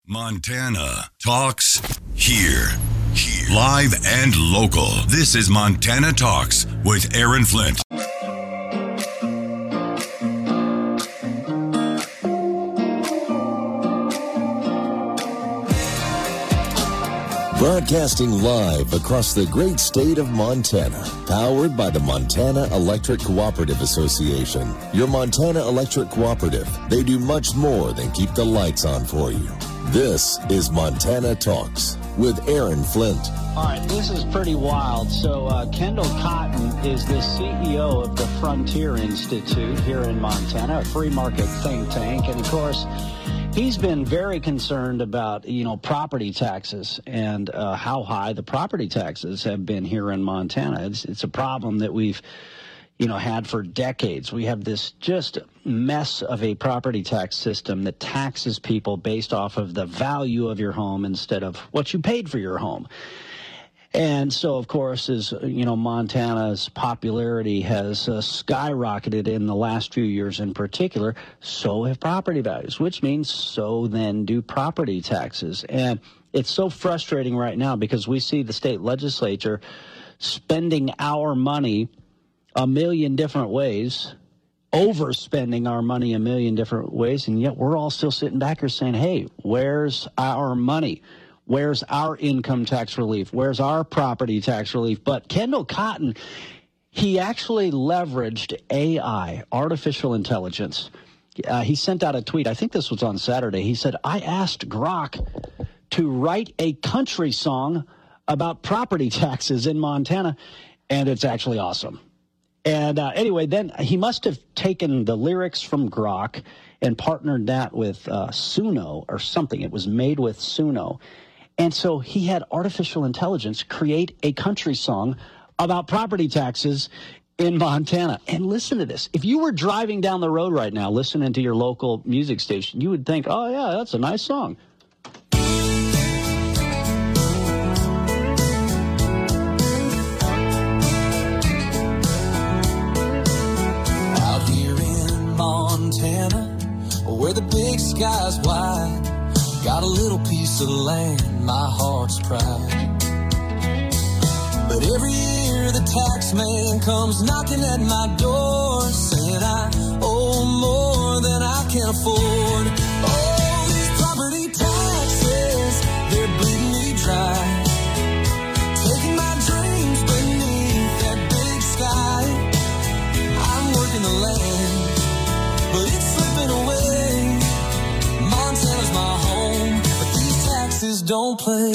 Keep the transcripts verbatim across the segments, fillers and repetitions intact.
Montana Talks here. Here. Live and local. This is Montana Talks with Aaron Flint. Broadcasting live across the great state of Montana, powered by the Montana Electric Cooperative Association. Your Montana Electric Cooperative, they do much more than keep the lights on for you. This is Montana Talks with Aaron Flint. All right, this is pretty wild. So uh, Kendall Cotton is the C E O of the Frontier Institute here in Montana, a free market think tank. And of course, he's been very concerned about, you know, property taxes and uh, how high the property taxes have been here in Montana. It's, it's a problem that we've, you know, had for decades. We have this just mess of a property tax system that taxes people based off of the value of your home instead of what you paid for your home. And so, of course, as you know, Montana's popularity has uh, skyrocketed in the last few years in particular, so have property values, which means so then do property taxes. And it's so frustrating right now because we see the state legislature spending our money a million different ways, overspending our money a million different ways, and yet we're all still sitting back here saying, hey, where's our money? Where's our income tax relief? Where's our property tax relief? But Kendall Cotton, he actually leveraged A I, artificial intelligence. Uh, he sent out a tweet. I think this was on Saturday. He said, I asked Grok to write a country song about property taxes in Montana, and it's actually awesome. And uh, anyway, then he must have taken the lyrics from Grok and partnered that with uh, Suno or something. It was made with Suno. And so he had artificial intelligence create a country song about property taxes in Montana. And listen to this. If you were driving down the road right now, listening to your local music station, you would think, oh, yeah, that's a nice song. Out here in Montana, where the big sky's wide, got a little piece of land, my heart's pride. But every year the tax man comes knocking at my door, saying I owe more than I can afford. Oh, these property taxes, they're bleeding me dry, taking my dreams beneath that big sky. I'm working the land, but it's slipping away. Montana's my home, but these taxes don't play.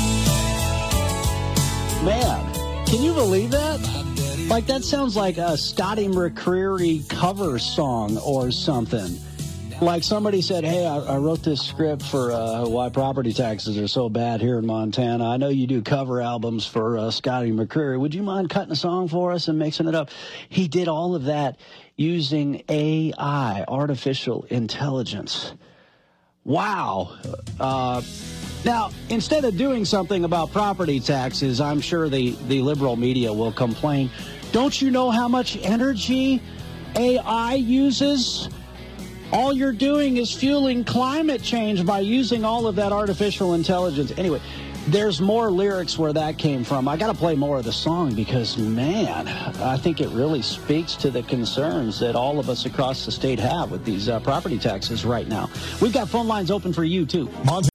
Man, can you believe that? Like, that sounds like a Scotty McCreery cover song or something. Like somebody said, hey, I, I wrote this script for uh, why property taxes are so bad here in Montana. I know you do cover albums for uh, Scotty McCreery. Would you mind cutting a song for us and mixing it up? He did all of that using A I, artificial intelligence. Wow. Uh, now, instead of doing something about property taxes, I'm sure the, the liberal media will complain. Don't you know how much energy A I uses? All you're doing is fueling climate change by using all of that artificial intelligence. Anyway, there's more lyrics where that came from. I got to play more of the song because, man, I think it really speaks to the concerns that all of us across the state have with these uh, property taxes right now. We've got phone lines open for you, too. Montana.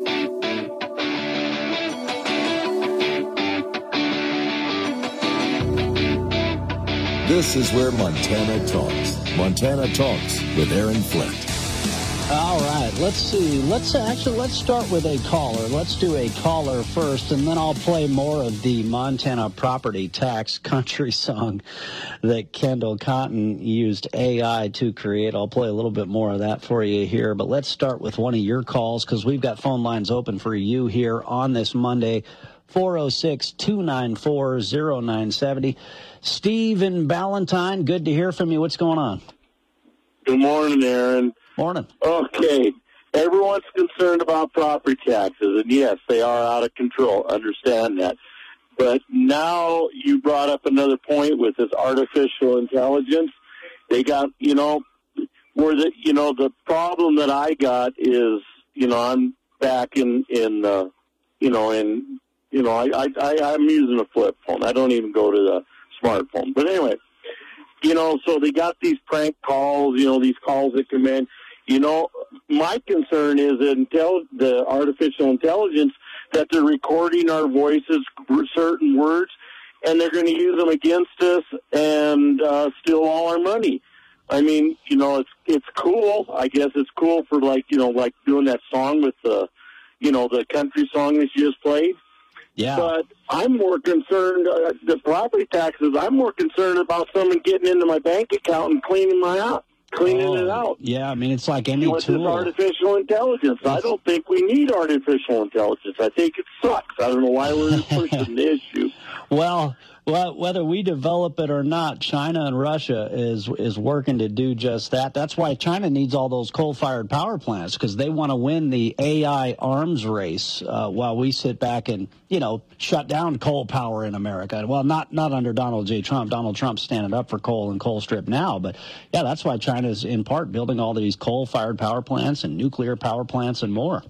This is where Montana talks. Montana Talks with Aaron Flint. All right, let's see. Let's actually, let's start with a caller. Let's do a caller first, and then I'll play more of the Montana property tax country song that Kendall Cotton used A I to create. I'll play a little bit more of that for you here, but let's start with one of your calls because we've got phone lines open for you here on this Monday, four oh six, two nine four, oh nine seven oh. Steve in Ballantyne, good to hear from you. What's going on? Good morning, Aaron. Morning. Okay. Everyone's concerned about property taxes, and yes, they are out of control. Understand that. But now you brought up another point with this artificial intelligence. They got, you know, where the, you know, the problem that I got is, you know, I'm back in in uh, you know in you know I, I I I'm using a flip phone. I don't even go to the smartphone. But anyway, you know, so they got these prank calls. You know, these calls that come in. You know, my concern is that until the artificial intelligence that they're recording our voices, certain words, and they're going to use them against us and uh, steal all our money. I mean, you know, it's it's cool. I guess it's cool for, like, you know, like doing that song with the, you know, the country song that you just played. Yeah. But I'm more concerned, uh, the property taxes, I'm more concerned about someone getting into my bank account and cleaning my out. Cleaning oh, it out. Yeah, I mean, it's like any With tool. this artificial intelligence. It's, I don't think we need artificial intelligence. I think it sucks. I don't know why we're pushing the issue. Well, well, whether we develop it or not, China and Russia is is working to do just that. That's why China needs all those coal-fired power plants, because they want to win the A I arms race uh, while we sit back and, you know, shut down coal power in America. Well, not not under Donald J. Trump. Donald Trump's standing up for coal and coal strip now. But, yeah, that's why China is in part building all these coal-fired power plants and nuclear power plants and more.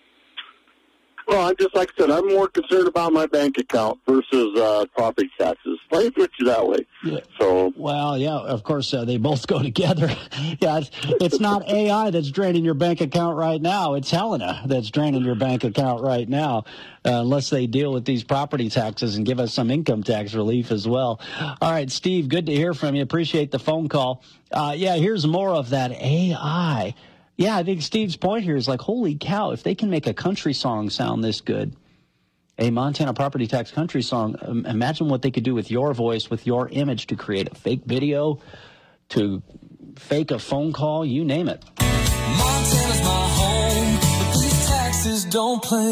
Well, I'm just like I said, I'm more concerned about my bank account versus uh, property taxes. Let me put you that way. Yeah. So, well, yeah, of course, uh, they both go together. yeah, it's, it's not A I that's draining your bank account right now. It's Helena that's draining your bank account right now, uh, unless they deal with these property taxes and give us some income tax relief as well. All right, Steve, good to hear from you. Appreciate the phone call. Uh, yeah, here's more of that A I. Yeah, I think Steve's point here is like, holy cow, if they can make a country song sound this good, a Montana property tax country song, um, imagine what they could do with your voice, with your image, to create a fake video, to fake a phone call, you name it. Montana's my home, but these taxes don't play.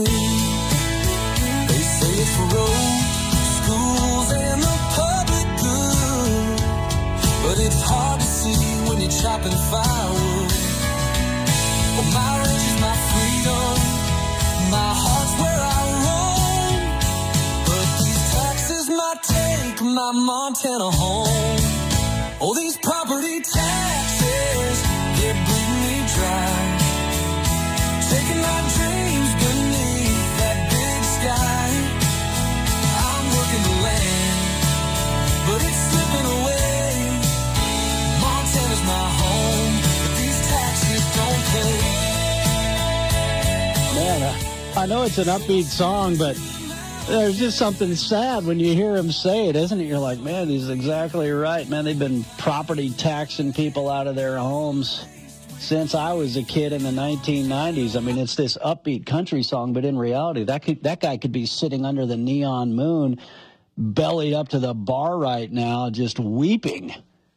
They say it's for roads, schools, and the public good, but it's hard to see when you're chopping firewood. Well, my range is my freedom, my heart's where I roam, but these taxes might take my Montana home. Oh, these property taxes, they're bleeding me dry, taking my dreams beneath that big sky. I'm working the land, but it's slipping away. Montana's my home, but these taxes don't pay. Man, uh, I know it's an upbeat song, but there's just something sad when you hear him say it, isn't it? You're like, man, he's exactly right. Man, they've been property taxing people out of their homes since I was a kid in the nineteen nineties. I mean, it's this upbeat country song, but in reality, that could, that guy could be sitting under the neon moon, bellied up to the bar right now, just weeping,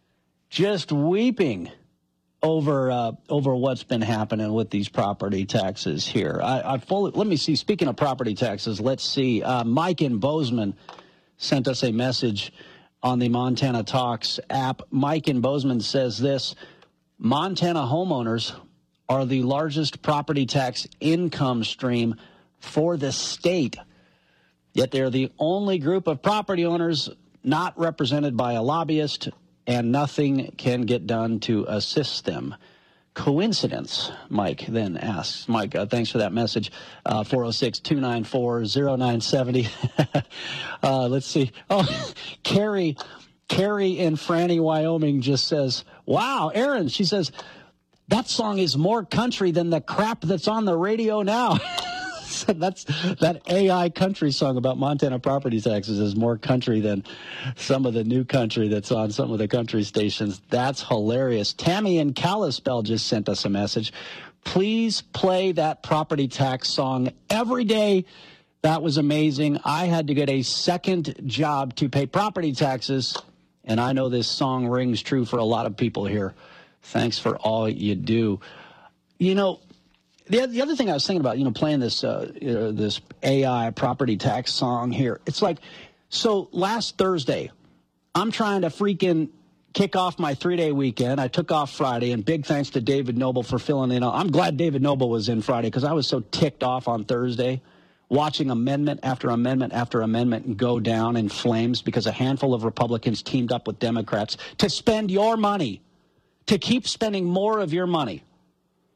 just weeping over uh, over what's been happening with these property taxes here. I, I fully, let me see, speaking of property taxes, let's see. Uh, Mike in Bozeman sent us a message on the Montana Talks app. Mike in Bozeman says this: Montana homeowners are the largest property tax income stream for the state, yet they're the only group of property owners not represented by a lobbyist, and nothing can get done to assist them. Coincidence, Mike then asks. Mike, uh, thanks for that message. Uh, four oh six, two nine four, oh nine seven oh. uh, let's see. Oh, Carrie, Carrie in Franny, Wyoming just says, wow, Aaron, she says, that song is more country than the crap that's on the radio now. That's that A I country song about Montana property taxes is more country than some of the new country that's on some of the country stations. That's hilarious. Tammy in Kalispell just sent us a message. Please play that property tax song every day. That was amazing. I had to get a second job to pay property taxes, and I know this song rings true for a lot of people here. Thanks for all you do. You know, The, the other thing I was thinking about, you know, playing this uh, you know, this A I property tax song here, it's like, so last Thursday, I'm trying to freaking kick off my three-day weekend. I took off Friday, and big thanks to David Noble for filling in. I'm glad David Noble was in Friday because I was so ticked off on Thursday watching amendment after amendment after amendment go down in flames because a handful of Republicans teamed up with Democrats to spend your money, to keep spending more of your money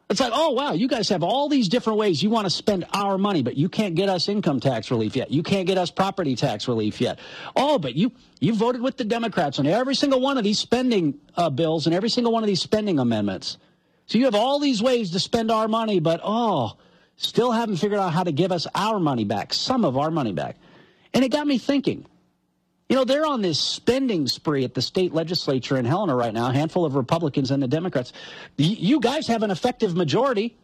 It's like, oh, wow, you guys have all these different ways you want to spend our money, but you can't get us income tax relief yet. You can't get us property tax relief yet. Oh, but you, you voted with the Democrats on every single one of these spending uh, bills and every single one of these spending amendments. So you have all these ways to spend our money, but, oh, still haven't figured out how to give us our money back, some of our money back. And it got me thinking. You know, they're on this spending spree at the state legislature in Helena right now, a handful of Republicans and the Democrats. Y- you guys have an effective majority.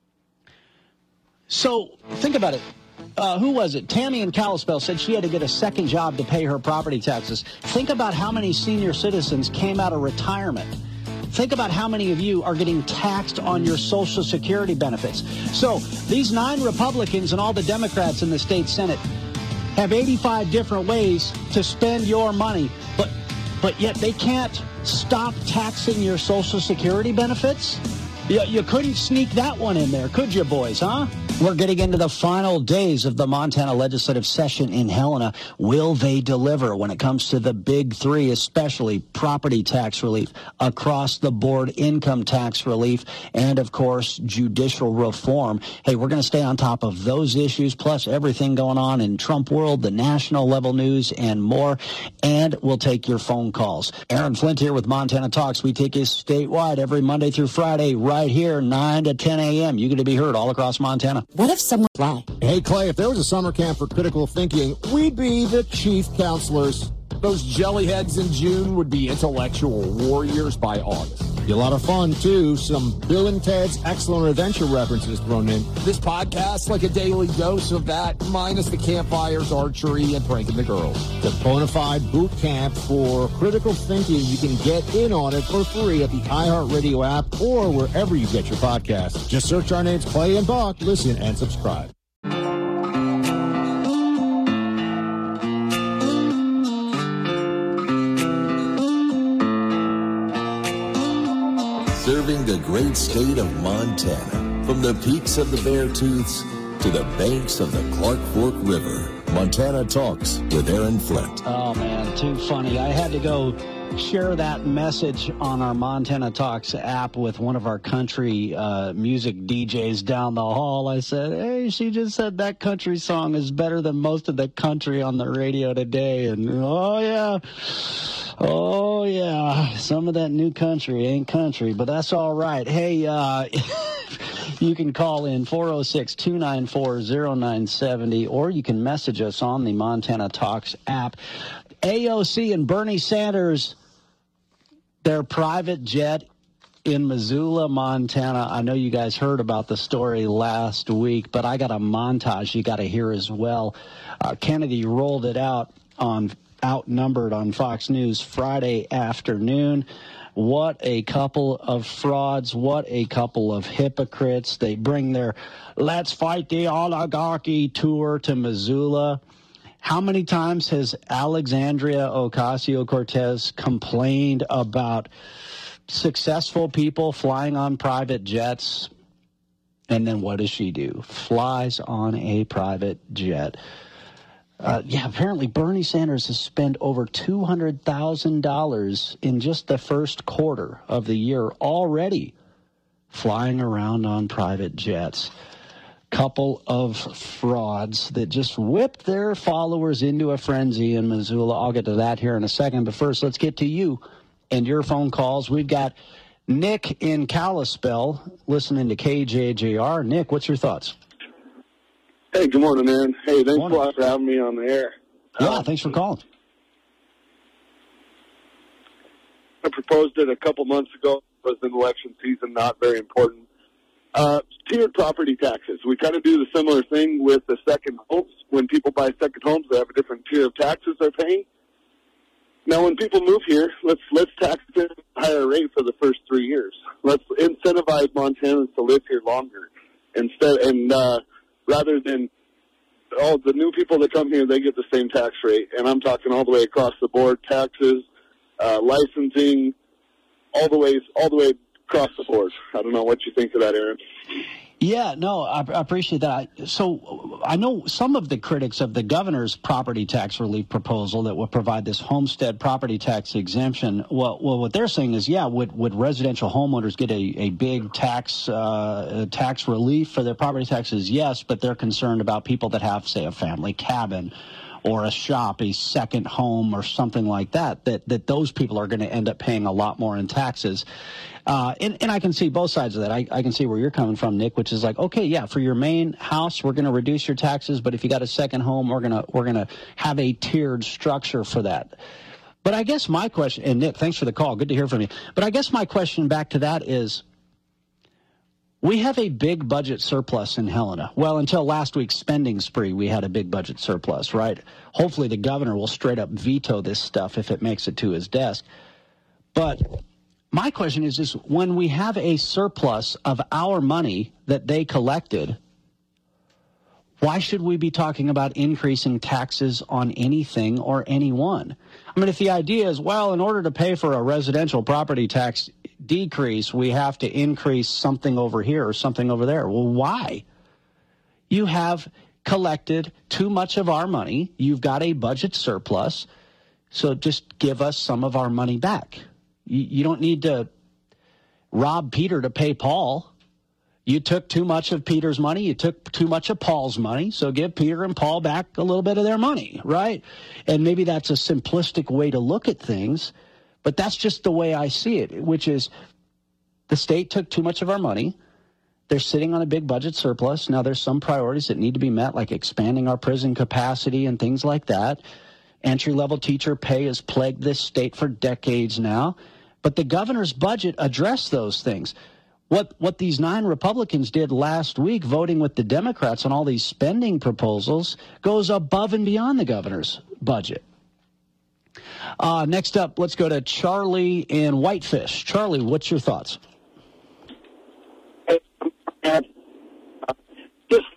So think about it. Uh, who was it? Tammy in Kalispell said she had to get a second job to pay her property taxes. Think about how many senior citizens came out of retirement. Think about how many of you are getting taxed on your Social Security benefits. So these nine Republicans and all the Democrats in the state Senate have eighty-five different ways to spend your money, but but yet they can't stop taxing your Social Security benefits? You, you couldn't sneak that one in there, could you, boys, huh? We're getting into the final days of the Montana legislative session in Helena. Will they deliver when it comes to the big three, especially property tax relief, across the board income tax relief, and, of course, judicial reform? Hey, we're going to stay on top of those issues, plus everything going on in Trump world, the national level news, and more. And we'll take your phone calls. Aaron Flint here with Montana Talks. We take you statewide every Monday through Friday, right here, nine to ten a.m. You're going to be heard all across Montana. What if someone fly? Hey, Clay, if there was a summer camp for critical thinking, we'd be the chief counselors. Those jellyheads in June would be intellectual warriors by August. Be a lot of fun, too. Some Bill and Ted's Excellent Adventure references thrown in. This podcast, like a daily dose of that, minus the campfires, archery, and pranking the girls. The Bonafide Boot Camp for critical thinking. You can get in on it for free at the iHeartRadio app or wherever you get your podcasts. Just search our names, Clay and Buck. Listen and subscribe. Serving the great state of Montana. From the peaks of the Beartooths to the banks of the Clark Fork River. Montana Talks with Aaron Flint. Oh, man, too funny. I had to go share that message on our Montana Talks app with one of our country uh, music D Js down the hall. I said, hey, she just said that country song is better than most of the country on the radio today. And, oh, yeah. Oh, yeah, some of that new country ain't country, but that's all right. Hey, uh, you can call in four oh six, two nine four, oh nine seven oh, or you can message us on the Montana Talks app. A O C and Bernie Sanders, their private jet in Missoula, Montana. I know you guys heard about the story last week, but I got a montage you got to hear as well. Uh, Kennedy rolled it out on Outnumbered on Fox News Friday afternoon. What a couple of frauds. What a couple of hypocrites. They bring their Let's Fight the Oligarchy tour to Missoula. How many times has Alexandria Ocasio-Cortez complained about successful people flying on private jets? And then what does she do? Flies on a private jet. Uh, yeah, apparently Bernie Sanders has spent over two hundred thousand dollars in just the first quarter of the year already flying around on private jets. Couple of frauds that just whipped their followers into a frenzy in Missoula. I'll get to that here in a second, but first let's get to you and your phone calls. We've got Nick in Kalispell listening to K J J R. Nick, what's your thoughts? Hey, good morning, Aaron. Hey, thanks Morning. a lot for having me on the air. Yeah, Um, thanks for calling. I proposed it a couple months ago. It was an election season, not very important. Uh, tiered property taxes. We kind of do the similar thing with the second homes. When people buy second homes, they have a different tier of taxes they're paying. Now, when people move here, let's let's tax them at a higher rate for the first three years. Let's incentivize Montanans to live here longer instead, and uh, rather than all the new people that come here, they get the same tax rate. And I'm talking all the way across the board: taxes, uh, licensing, all the ways, all the way across the board. I don't know what you think of that, Aaron. Yeah, no, I, I appreciate that. So I know some of the critics of the governor's property tax relief proposal that would provide this homestead property tax exemption. Well, well what they're saying is, yeah, would, would residential homeowners get a, a big tax uh, tax relief for their property taxes? Yes, but they're concerned about people that have, say, a family cabin or a shop, a second home or something like that, that, that those people are going to end up paying a lot more in taxes. Uh, and, and I can see both sides of that. I, I can see where you're coming from, Nick, which is like, okay, yeah, for your main house, we're going to reduce your taxes, but if you got a second home, we're going to we're going to have a tiered structure for that. But I guess my question, and Nick, thanks for the call. Good to hear from you. But I guess my question back to that is, we have a big budget surplus in Helena. Well, until last week's spending spree, we had a big budget surplus, right? Hopefully the governor will straight up veto this stuff if it makes it to his desk. But my question is, is when we have a surplus of our money that they collected, why should we be talking about increasing taxes on anything or anyone? I mean, if the idea is, well, in order to pay for a residential property tax decrease, we have to increase something over here or something over there. Well, why? You have collected too much of our money. You've got a budget surplus. So just give us some of our money back. You, you don't need to rob Peter to pay Paul. You took too much of Peter's money. You took too much of Paul's money. So give Peter and Paul back a little bit of their money, right? And maybe that's a simplistic way to look at things, but that's just the way I see it, which is the state took too much of our money. They're sitting on a big budget surplus. Now, there's some priorities that need to be met, like expanding our prison capacity and things like that. Entry-level teacher pay has plagued this state for decades now. But the governor's budget addressed those things. What what these nine Republicans did last week, voting with the Democrats on all these spending proposals, goes above and beyond the governor's budget. Uh, next up, let's go to Charlie in Whitefish. Charlie, what's your thoughts? Just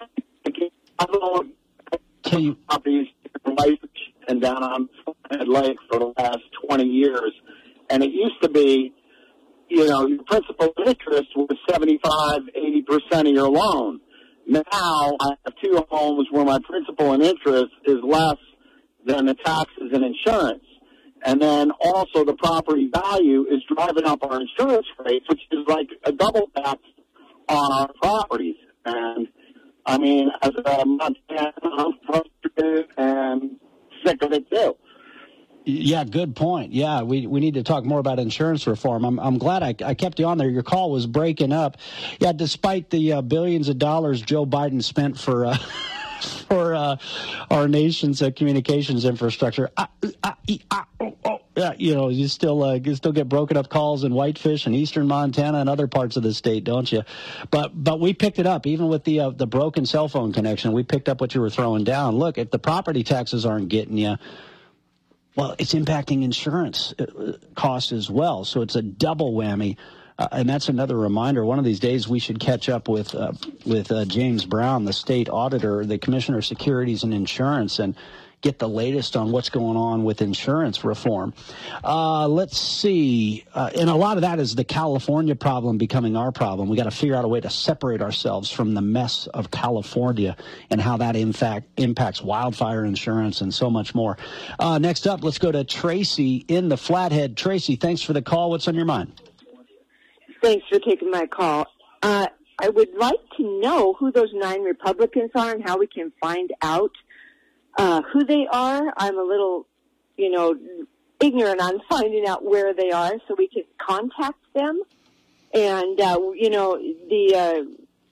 Can you properties in Whitefish and down on Flathead Lake for the last twenty years, and it used to be, you know, your principal interest was seventy-five, eighty percent of your loan. Now I have two homes where my principal and interest is less than the taxes and insurance. And then also the property value is driving up our insurance rates, which is like a double tax on our properties. And, I mean, as a Montana, I'm frustrated and sick of it, too. Yeah, good point. Yeah, we, we need to talk more about insurance reform. I'm I'm glad I, I kept you on there. Your call was breaking up. Yeah, despite the uh, billions of dollars Joe Biden spent for uh, for uh, our nation's uh, communications infrastructure, uh, uh, uh, oh, oh, yeah, you know, you still uh, you still get broken up calls in Whitefish and eastern Montana and other parts of the state, don't you? But but we picked it up, even with the uh, the broken cell phone connection. We picked up what you were throwing down. Look, if the property taxes aren't getting you, well, it's impacting insurance costs as well. So it's a double whammy. Uh, and that's another reminder. One of these days we should catch up with uh, with uh, James Brown, the state auditor, the Commissioner of Securities and Insurance, and get the latest on what's going on with insurance reform. Uh, let's see. Uh, and a lot of that is the California problem becoming our problem. We got to figure out a way to separate ourselves from the mess of California and how that in fact impacts wildfire insurance and so much more. Uh, next up, let's go to Tracy in the Flathead. Tracy, thanks for the call. What's on your mind? Thanks for taking my call. Uh, I would like to know who those nine Republicans are and how we can find out Uh, who they are. I'm a little, you know, ignorant on finding out where they are so we can contact them. And, uh, you know, the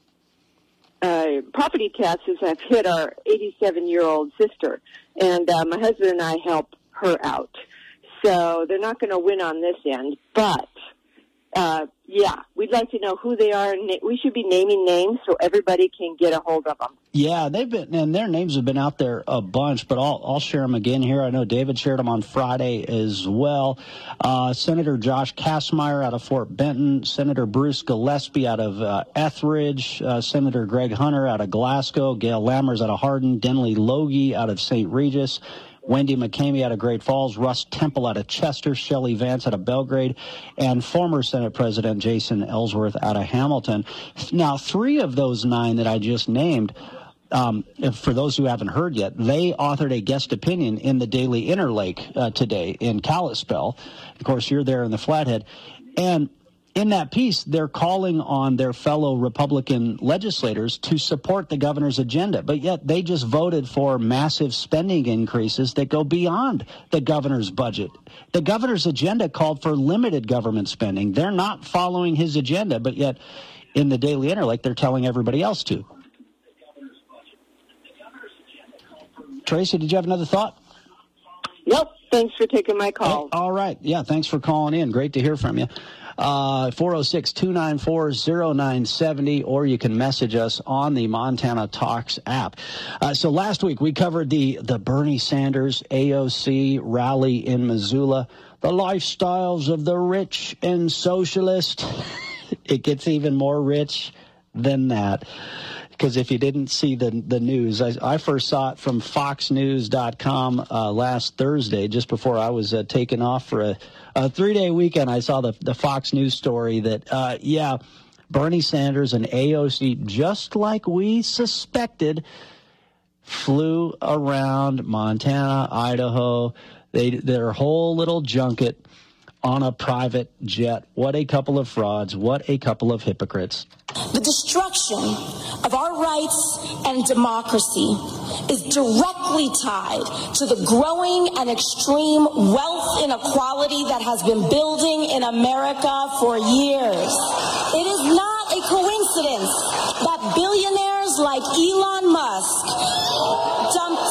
uh, uh, property taxes have hit our eighty-seven-year-old sister. And uh, my husband and I help her out. So they're not going to win on this end. But, uh, yeah, we'd like to know who they are. And we should be naming names so everybody can get a hold of them. Yeah, they've been, and their names have been out there a bunch, but I'll, I'll share them again here. I know David shared them on Friday as well. Uh, Senator Josh Kastmeyer out of Fort Benton, Senator Bruce Gillespie out of uh, Etheridge, uh, Senator Greg Hunter out of Glasgow, Gail Lammers out of Hardin, Denley Logie out of Saint Regis, Wendy McCamey out of Great Falls, Russ Temple out of Chester, Shelley Vance out of Belgrade, and former Senate President Jason Ellsworth out of Hamilton. Now, three of those nine that I just named um, for those who haven't heard yet, they authored a guest opinion in the Daily Interlake uh, today in Kalispell. Of course, you're there in the Flathead. And in that piece, they're calling on their fellow Republican legislators to support the governor's agenda, but yet they just voted for massive spending increases that go beyond the governor's budget. The governor's agenda called for limited government spending. They're not following his agenda, but yet in the Daily Interlake, they're telling everybody else to. Tracy, did you have another thought? Nope. Thanks for taking my call. Hey, all right. Yeah, thanks for calling in. Great to hear from you. Uh, four oh six, two nine four, oh nine seven oh, or you can message us on the Montana Talks app. Uh, so last week we covered the, the Bernie Sanders A O C rally in Missoula, the lifestyles of the rich and socialist. It gets even more rich than that. Because if you didn't see the the news, I, I first saw it from fox news dot com uh, last Thursday, just before I was uh, taken off for a, a three-day weekend. I saw the, the Fox News story that, uh, yeah, Bernie Sanders and A O C, just like we suspected, flew around Montana, Idaho, they their whole little junket on a private jet. What a couple of frauds. What a couple of hypocrites. The destruction of our rights and democracy is directly tied to the growing and extreme wealth inequality that has been building in America for years. It is not a coincidence that billionaires like Elon Musk dumped,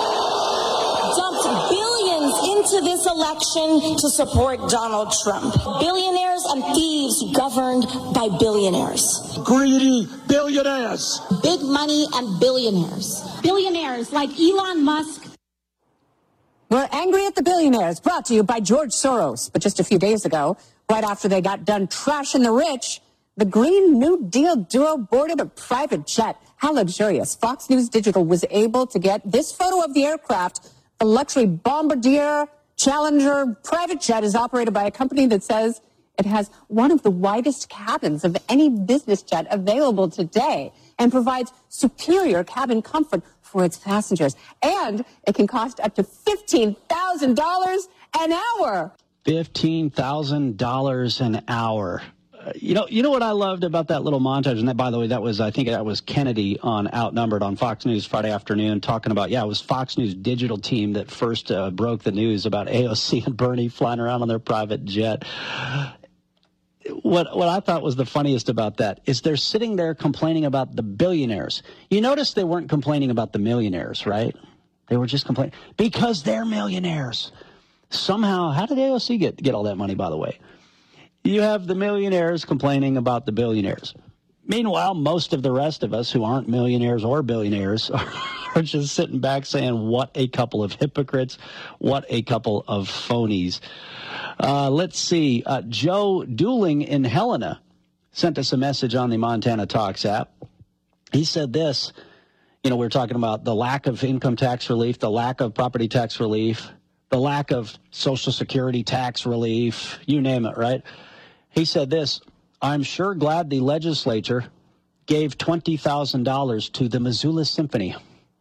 dumped billions into this election to support Donald Trump. Billionaires and thieves governed by billionaires. Greedy billionaires. Big money and billionaires. Billionaires like Elon Musk. We're angry at the billionaires, brought to you by George Soros. But just a few days ago, right after they got done trashing the rich, the Green New Deal duo boarded a private jet. How luxurious. Fox News Digital was able to get this photo of the aircraft. The luxury Bombardier Challenger private jet is operated by a company that says it has one of the widest cabins of any business jet available today and provides superior cabin comfort for its passengers. And it can cost up to fifteen thousand dollars an hour. fifteen thousand dollars an hour. Uh, you know, you know what I loved about that little montage, and that, by the way, that was, I think that was Kennedy on Outnumbered on Fox News Friday afternoon, talking about, yeah, it was Fox News digital team that first uh, broke the news about A O C and Bernie flying around on their private jet. What what I thought was the funniest about that is they're sitting there complaining about the billionaires. You notice they weren't complaining about the millionaires, right? They were just complaining because they're millionaires. Somehow, how did A O C get, get all that money, by the way? You have the millionaires complaining about the billionaires. Meanwhile, most of the rest of us who aren't millionaires or billionaires are, are just sitting back saying, what a couple of hypocrites, what a couple of phonies. Uh, let's see. Uh, Joe Dooling in Helena sent us a message on the Montana Talks app. He said this, you know, we we're talking about the lack of income tax relief, the lack of property tax relief, the lack of Social Security tax relief, you name it, right? He said this, I'm sure glad the legislature gave twenty thousand dollars to the Missoula Symphony.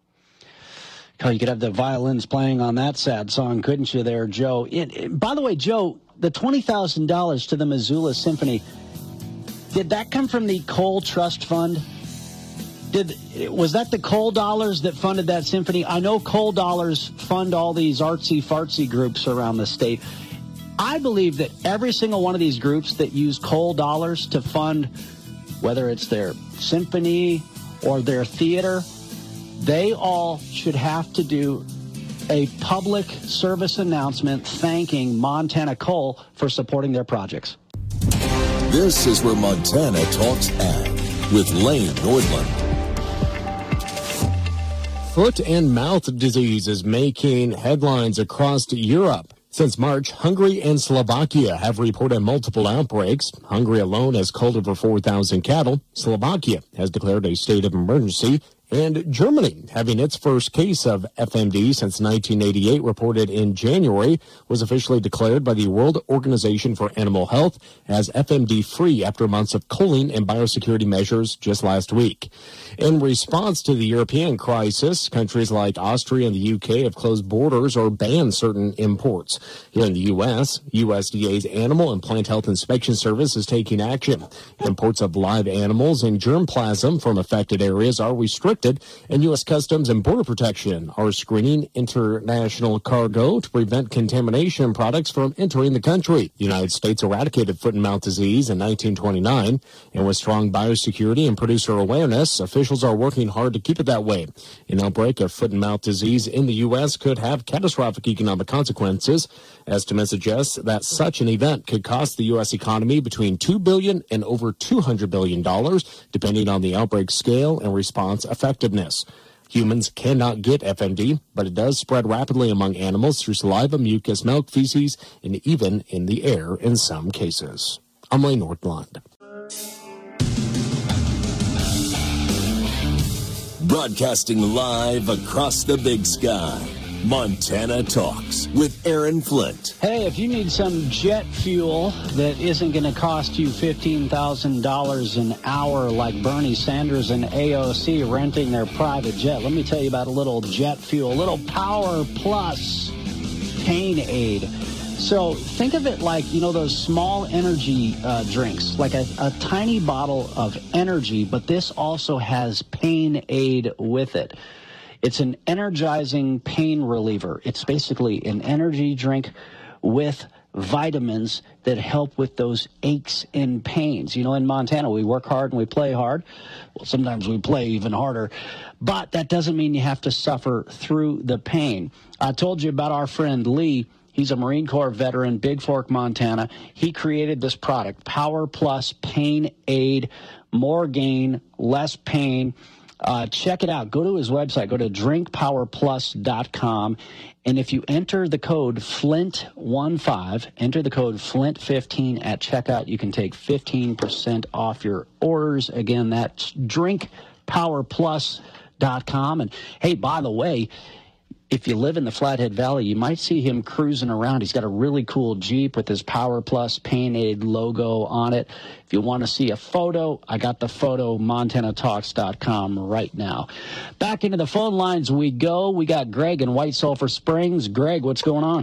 Oh, you could have the violins playing on that sad song, couldn't you there, Joe? It, it, by the way, Joe, the twenty thousand dollars to the Missoula Symphony, did that come from the Coal Trust Fund? Did was that the coal dollars that funded that symphony? I know coal dollars fund all these artsy-fartsy groups around the state. I believe that every single one of these groups that use coal dollars to fund, whether it's their symphony or their theater, they all should have to do a public service announcement thanking Montana Coal for supporting their projects. This is where Montana Talks Ag with Lane Nordlund. Foot and mouth disease is making headlines across Europe. Since March, Hungary and Slovakia have reported multiple outbreaks. Hungary alone has culled over four thousand cattle. Slovakia has declared a state of emergency. And Germany, having its first case of F M D since nineteen eighty-eight, reported in January, was officially declared by the World Organization for Animal Health as F M D-free after months of culling and biosecurity measures just last week. In response to the European crisis, countries like Austria and the U K have closed borders or banned certain imports. Here in the U S, U S D A's Animal and Plant Health Inspection Service is taking action. Imports of live animals and germplasm from affected areas are restricted, and U S Customs and Border Protection are screening international cargo to prevent contamination products from entering the country. The United States eradicated foot and mouth disease in nineteen twenty-nine, and with strong biosecurity and producer awareness, officials are working hard to keep it that way. An outbreak of foot and mouth disease in the U S could have catastrophic economic consequences. Estimates suggest that such an event could cost the U S economy between two billion dollars and over two hundred billion dollars, depending on the outbreak scale and response effectiveness. Humans cannot get F M D, but it does spread rapidly among animals through saliva, mucus, milk, feces, and even in the air in some cases. I'm Ray Nordlund. Broadcasting live across the big sky. Montana Talks with Aaron Flint. Hey, if you need some jet fuel that isn't going to cost you fifteen thousand dollars an hour like Bernie Sanders and A O C renting their private jet, let me tell you about a little jet fuel, a little Power Plus Pain Aid. So think of it like, you know, those small energy uh, drinks, like a, a tiny bottle of energy, but this also has Pain Aid with it. It's an energizing pain reliever. It's basically an energy drink with vitamins that help with those aches and pains. You know, in Montana, we work hard and we play hard. Well, sometimes we play even harder, but that doesn't mean you have to suffer through the pain. I told you about our friend Lee. He's a Marine Corps veteran, Big Fork, Montana. He created this product, Power Plus Pain Aid, more gain, less pain. Uh, check it out. Go to his website. Go to drink power plus dot com. And if you enter the code Flint fifteen, enter the code Flint fifteen at checkout, you can take fifteen percent off your orders. Again, that's drink power plus dot com. And, hey, by the way, if you live in the Flathead Valley, you might see him cruising around. He's got a really cool Jeep with his Power Plus Pain Aid logo on it. If you want to see a photo, I got the photo, montana talks dot com right now. Back into the phone lines we go. We got Greg in White Sulphur Springs. Greg, what's going on?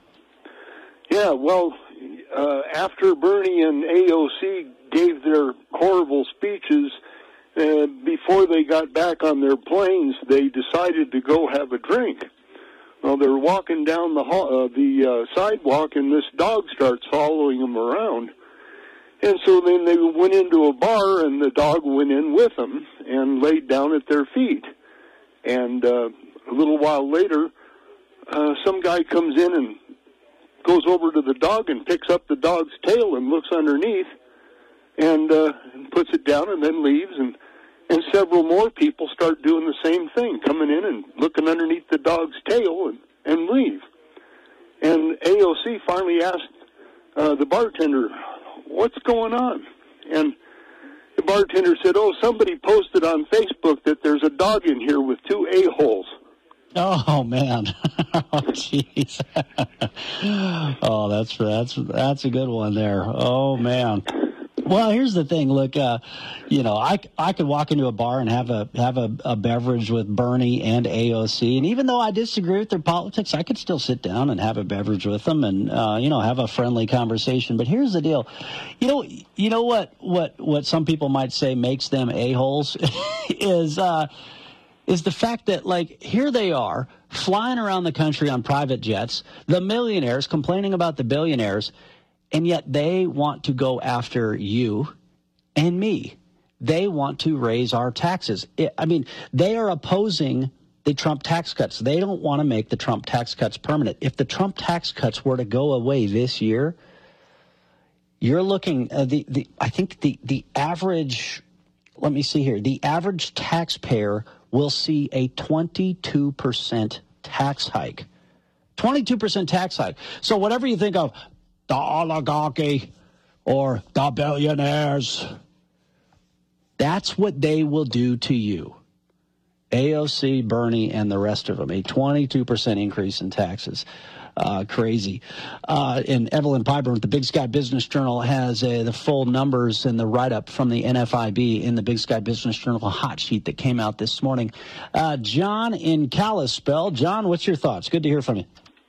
Yeah, well, uh, after Bernie and A O C gave their horrible speeches, uh, before they got back on their planes, they decided to go have a drink. Well, they're walking down the uh, the uh, sidewalk, and this dog starts following them around. And so then they went into a bar, and the dog went in with them and laid down at their feet. And uh, a little while later, uh, some guy comes in and goes over to the dog and picks up the dog's tail and looks underneath and, uh, and puts it down and then leaves. And, and several more people start doing the same thing, coming in and looking underneath the dog's tail and, and leave. And A O C finally asked uh, the bartender, what's going on? And the bartender said, oh, somebody posted on Facebook that there's a dog in here with two a-holes. Oh, man. Oh, jeez. Oh, that's, that's, that's a good one there. Oh, man. Well, here's the thing. Look, uh, you know, I, I could walk into a bar and have a have a, a beverage with Bernie and A O C, and even though I disagree with their politics, I could still sit down and have a beverage with them and uh, you know, have a friendly conversation. But here's the deal, you know, you know what what what some people might say makes them a-holes is uh, is the fact that, like, here they are flying around the country on private jets, the millionaires complaining about the billionaires. And yet they want to go after you and me. They want to raise our taxes. I mean, they are opposing the Trump tax cuts. They don't want to make the Trump tax cuts permanent. If the Trump tax cuts were to go away this year, you're looking uh, the the I think the the average. Let me see here. The average taxpayer will see a twenty-two percent tax hike. twenty-two percent tax hike. So whatever you think of, the oligarchy or the billionaires, that's what they will do to you. A O C, Bernie, and the rest of them. A twenty-two percent increase in taxes. Uh, crazy. Uh, and Evelyn Pyburn with the Big Sky Business Journal has uh, the full numbers and the write-up from the N F I B in the Big Sky Business Journal hot sheet that came out this morning. Uh, John in Kalispell. John, what's your thoughts? Good to hear from you.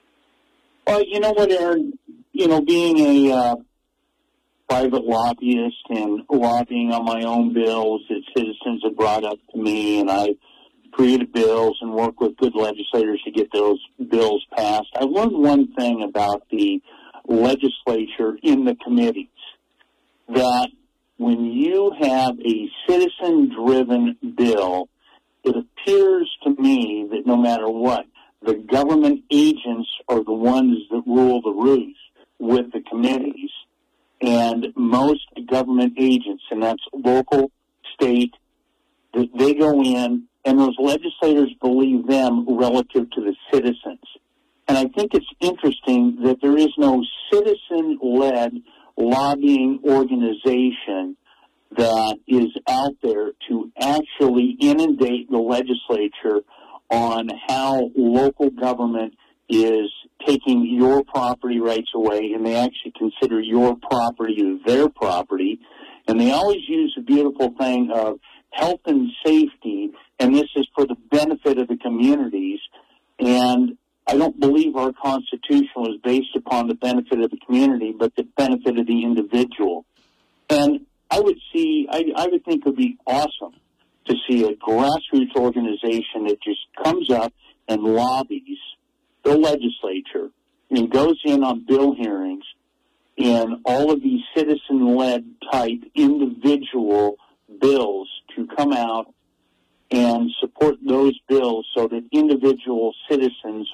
Well, you know what, Aaron? You know, being a uh, private lobbyist and lobbying on my own bills that citizens have brought up to me, and I created bills and work with good legislators to get those bills passed. I learned one thing about the legislature in the committees, that when you have a citizen-driven bill, it appears to me that no matter what, the government agents are the ones that rule the roost with the committees. And most government agents, and that's local, state, they go in, and those legislators believe them relative to the citizens. And I think it's interesting that there is no citizen-led lobbying organization that is out there to actually inundate the legislature on how local government is taking your property rights away, and they actually consider your property their property. And they always use the beautiful thing of health and safety, and this is for the benefit of the communities. And I don't believe our Constitution was based upon the benefit of the community, but the benefit of the individual. And I would see, I, I would think it would be awesome to see a grassroots organization that just comes up and lobbies the legislature and goes in on bill hearings and all of these citizen-led type individual bills to come out and support those bills so that individual citizens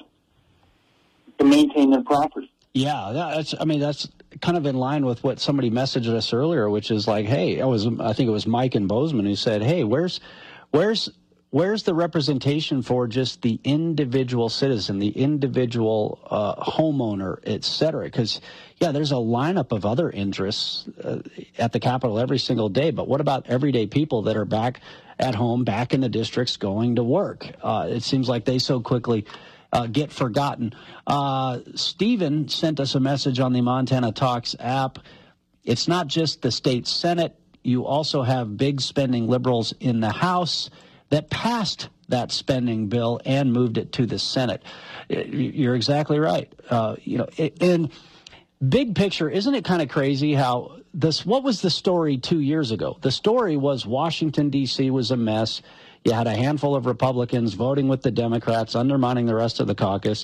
can maintain their property. Yeah, that's. I mean, that's kind of in line with what somebody messaged us earlier, which is like, hey, I was, I think it was Mike and Bozeman who said, hey, where's, where's, where's the representation for just the individual citizen, the individual uh, homeowner, et cetera? Because, yeah, there's a lineup of other interests uh, at the Capitol every single day. But what about everyday people that are back at home, back in the districts, going to work? Uh, it seems like they so quickly uh, get forgotten. Uh, Stephen sent us a message on the Montana Talks app. It's not just the state Senate. You also have big spending liberals in the House that passed that spending bill and moved it to the Senate. You're exactly right. Uh, you know, in big picture, isn't it kind of crazy how this, what was the story two years ago? The story was Washington, D C was a mess. You had a handful of Republicans voting with the Democrats, undermining the rest of the caucus.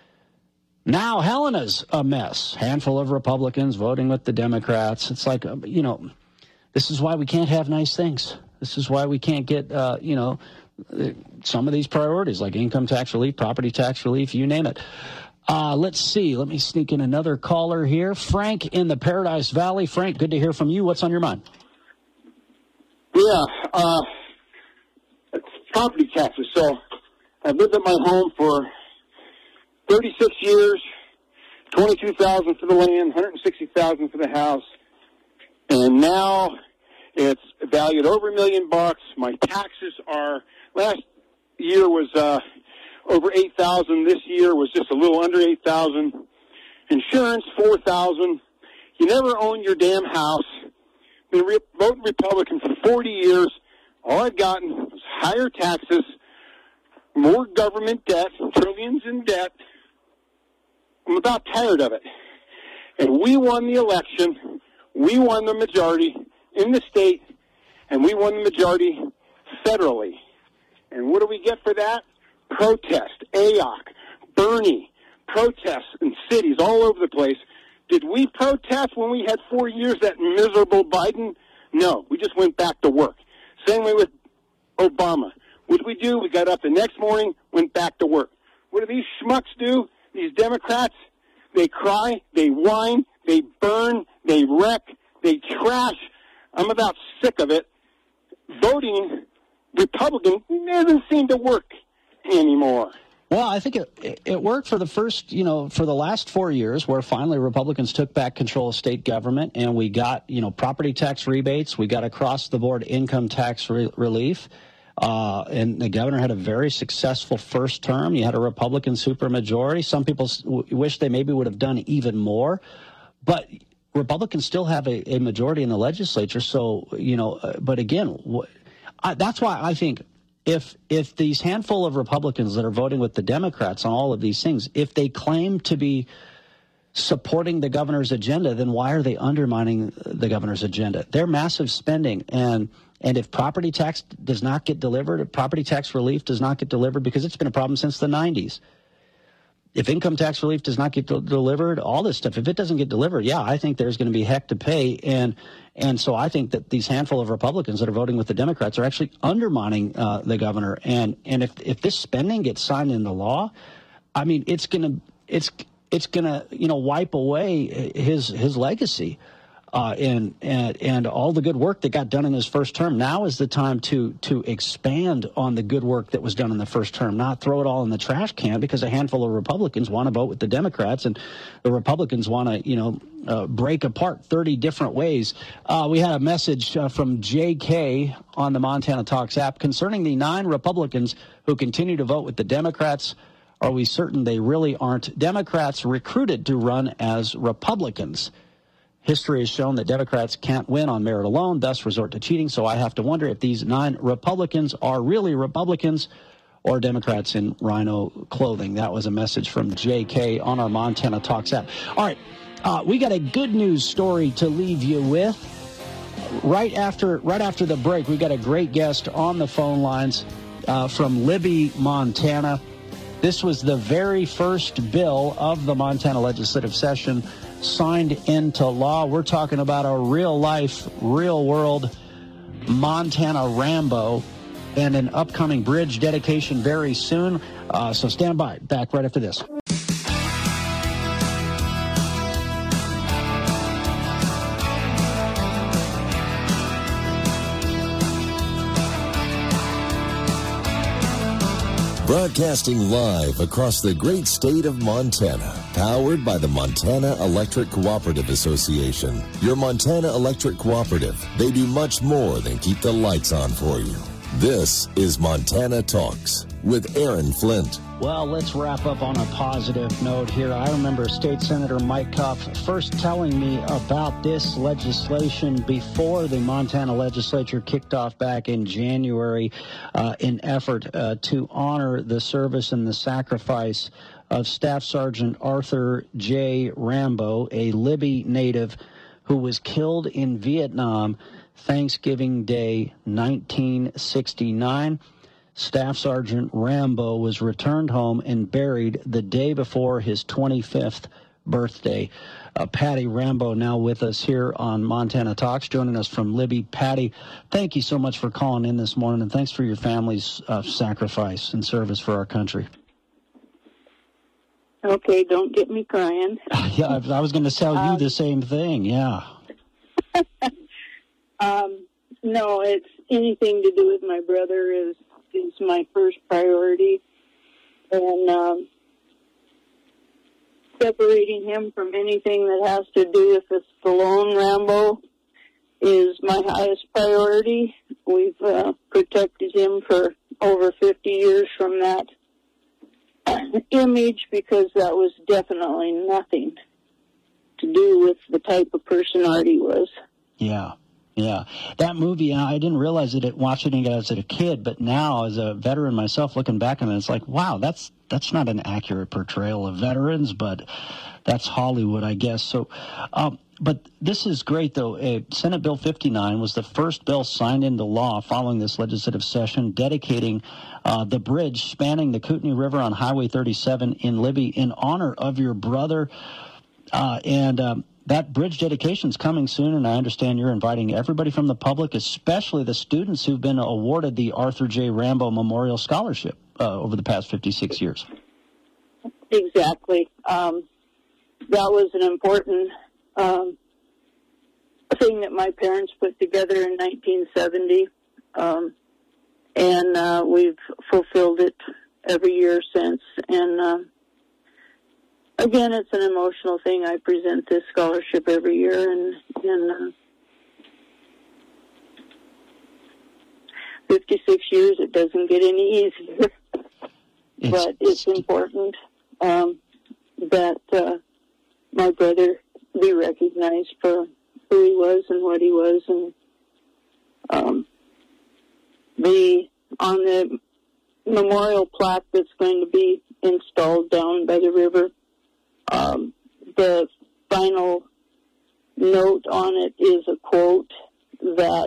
Now Helena's a mess. Handful of Republicans voting with the Democrats. It's like, you know, this is why we can't have nice things. This is why we can't get, uh, you know, some of these priorities like income tax relief, property tax relief, you name it. Uh, let's see. Let me sneak in another caller here. Frank in the Paradise Valley. Frank, good to hear from you. What's on your mind? Yeah, uh, it's property taxes. So I've lived at my home for thirty-six years, twenty-two thousand dollars for the land, one hundred sixty thousand dollars for the house, and now it's valued over a million bucks. My taxes are, last year was uh, over eight thousand dollars. This year was just a little under eight thousand dollars. Insurance, four thousand dollars. You never own your damn house. Been re- voting Republican for forty years. All I've gotten was higher taxes, more government debt, trillions in debt. I'm about tired of it. And we won the election. We won the majority in the state, and we won the majority federally. And what do we get for that? Protest, A O C, Bernie, protests in cities all over the place. Did we protest when we had four years that miserable Biden? No, we just went back to work. Same way with Obama. What did we do? We got up the next morning, went back to work. What do these schmucks do? These Democrats, they cry, they whine, they burn, they wreck, they trash. I'm about sick of it. Voting Republican doesn't seem to work anymore. Well, I think it it worked for the first, you know, for the last four years where finally Republicans took back control of state government and we got, you know, property tax rebates. We got across the board income tax re- relief. Uh, and the governor had a very successful first term. You had a Republican supermajority. Some people s- w- wish they maybe would have done even more. But Republicans still have a, a majority in the legislature. So, you know, uh, but again, wh- I, that's why I think if if these handful of Republicans that are voting with the Democrats on all of these things, if they claim to be supporting the governor's agenda, then why are they undermining the governor's agenda? They're massive spending. And and if property tax does not get delivered, if property tax relief does not get delivered, because it's been a problem since the nineties. If income tax relief does not get de- delivered, all this stuff, if it doesn't get delivered, yeah, I think there's going to be heck to pay. And and so I think that these handful of Republicans that are voting with the Democrats are actually undermining uh, the governor. And and if if this spending gets signed into law, I mean, it's going to it's it's going to, you know, wipe away his his legacy. Uh, and, and and all the good work that got done in his first term. Now is the time to to expand on the good work that was done in the first term, not throw it all in the trash can because a handful of Republicans want to vote with the Democrats, and the Republicans want to, you know, uh, break apart thirty different ways. Uh, we had a message uh, from J K on the Montana Talks app concerning the nine Republicans who continue to vote with the Democrats. Are we certain they really aren't Democrats recruited to run as Republicans? History has shown that Democrats can't win on merit alone, thus resort to cheating. So I have to wonder if these nine Republicans are really Republicans or Democrats in rhino clothing. That was a message from J K on our Montana Talks app. All right, uh, we got a good news story to leave you with. Right after, right after the break, we got a great guest on the phone lines uh, from Libby, Montana. This was the very first bill of the Montana legislative session signed into law. We're talking about a real-life, real-world Montana Rambo and an upcoming bridge dedication very soon. Uh, so stand by. Back right after this. Broadcasting live across the great state of Montana, powered by the Montana Electric Cooperative Association. Your Montana Electric Cooperative, they do much more than keep the lights on for you. This is Montana Talks with Aaron Flint. Well, let's wrap up on a positive note here. I remember State Senator Mike Cuff first telling me about this legislation before the Montana legislature kicked off back in January uh, in effort uh, to honor the service and the sacrifice of Staff Sergeant Arthur J. Rambo, a Libby native who was killed in Vietnam Thanksgiving Day, nineteen sixty-nine. Staff Sergeant Rambo was returned home and buried the day before his twenty-fifth birthday. Uh, Patty Rambo now with us here on Montana Talks, joining us from Libby. Patty, thank you so much for calling in this morning, and thanks for your family's uh, sacrifice and service for our country. Okay, don't get me crying. Yeah, I, I was going to tell um, you the same thing, yeah. um, no, it's anything to do with my brother is is my first priority, and um, separating him from anything that has to do with the Stallone Rambo is my highest priority. We've uh, protected him for over fifty years from that image because that was definitely nothing to do with the type of person Artie was. Yeah. Yeah, that movie, I didn't realize it watching it as a kid, but now as a veteran myself looking back on it, it's like, wow, that's that's not an accurate portrayal of veterans, but that's Hollywood, I guess. So, um, but this is great, though. Uh, Senate Bill fifty-nine was the first bill signed into law following this legislative session, dedicating uh, the bridge spanning the Kootenai River on Highway thirty-seven in Libby in honor of your brother. Uh, and um, that bridge dedication is coming soon, and I understand you're inviting everybody from the public, especially the students who've been awarded the Arthur J. Rambo Memorial Scholarship uh, over the past fifty-six years. Exactly. Um, that was an important um, thing that my parents put together in nineteen seventy, um, and uh, we've fulfilled it every year since. And uh, Again, it's an emotional thing. I present this scholarship every year, and, and uh, fifty-six years, it doesn't get any easier. It's, but it's important um, that uh, my brother be recognized for who he was and what he was, and um, the on the memorial plaque that's going to be installed down by the river, um, the final note on it is a quote that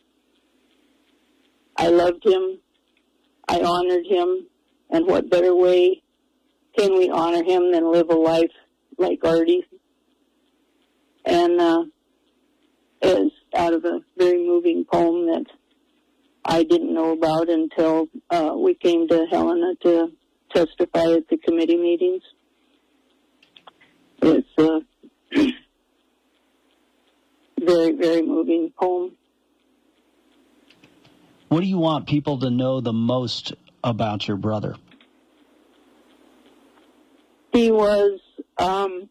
I loved him, I honored him, and what better way can we honor him than live a life like Artie? And uh, is out of a very moving poem that I didn't know about until uh, we came to Helena to testify at the committee meetings. It's a very, very moving poem. What do you want people to know the most about your brother? He was um,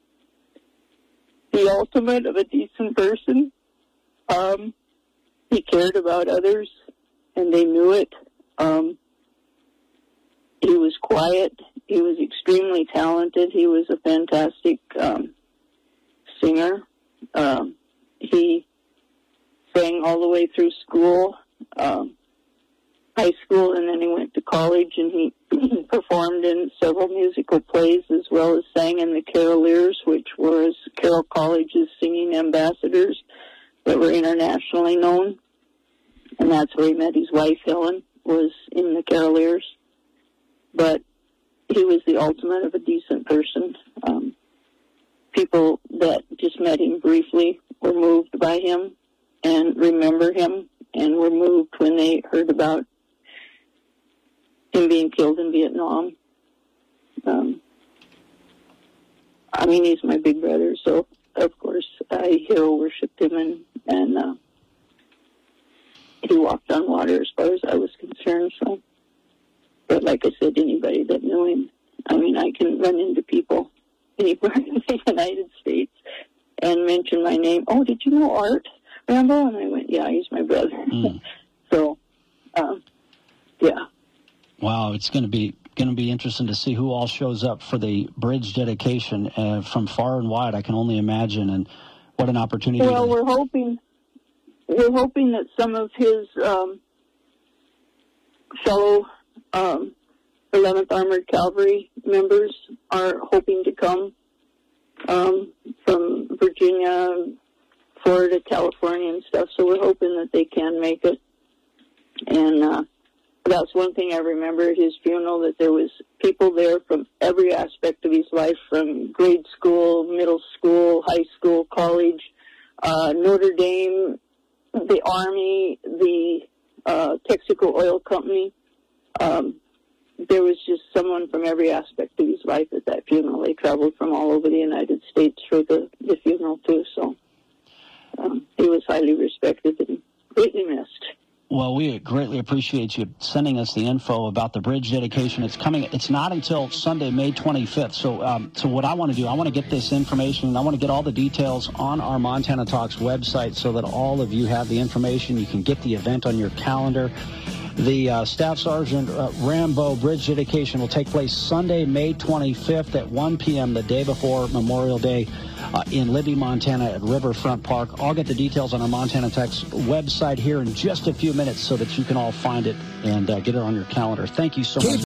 the ultimate of a decent person. Um, he cared about others, and they knew it. Um, he was quiet. He was extremely talented. He was a fantastic um, singer. Um, he sang all the way through school, um, high school, and then he went to college, and he performed in several musical plays as well as sang in the Caroliers, which was Carroll College's singing ambassadors that were internationally known. And that's where he met his wife, Helen, was in the Caroliers. But he was the ultimate of a decent person. Um, people that just met him briefly were moved by him and remember him and were moved when they heard about him being killed in Vietnam. Um, I mean, he's my big brother, so of course I hero worshipped him, and, and uh, he walked on water as far as I was concerned. So, but like I said, anybody that knew him, I mean, I can run into people anywhere in the United States and mention my name. Oh, did you know Art Rambo? And I went, yeah, he's my brother. Mm. So, um, yeah. Wow, it's going to be going to be interesting to see who all shows up for the bridge dedication uh, from far and wide. I can only imagine, and what an opportunity. Well, to... we're hoping we're hoping that some of his um, fellow um, eleventh Armored Cavalry members are hoping to come um, from Virginia, Florida, California, and stuff. So we're hoping that they can make it, and. Uh, That's one thing I remember at his funeral, that there was people there from every aspect of his life, from grade school, middle school, high school, college, uh, Notre Dame, the Army, the uh, Texaco Oil Company. Um, there was just someone from every aspect of his life at that funeral. They traveled from all over the United States for the, the funeral, too. So um, he was highly respected and greatly missed. Well, we greatly appreciate you sending us the info about the bridge dedication. It's coming. It's not until Sunday, May twenty-fifth. So, um, so what I want to do, I want to get this information, and I want to get all the details on our Montana Talks website so that all of you have the information. You can get the event on your calendar. The uh, Staff Sergeant uh, Rambo Bridge dedication will take place Sunday, May twenty-fifth at one p.m., the day before Memorial Day uh, in Libby, Montana at Riverfront Park. I'll get the details on our Montana Tech's website here in just a few minutes so that you can all find it and uh, get it on your calendar. Thank you so much.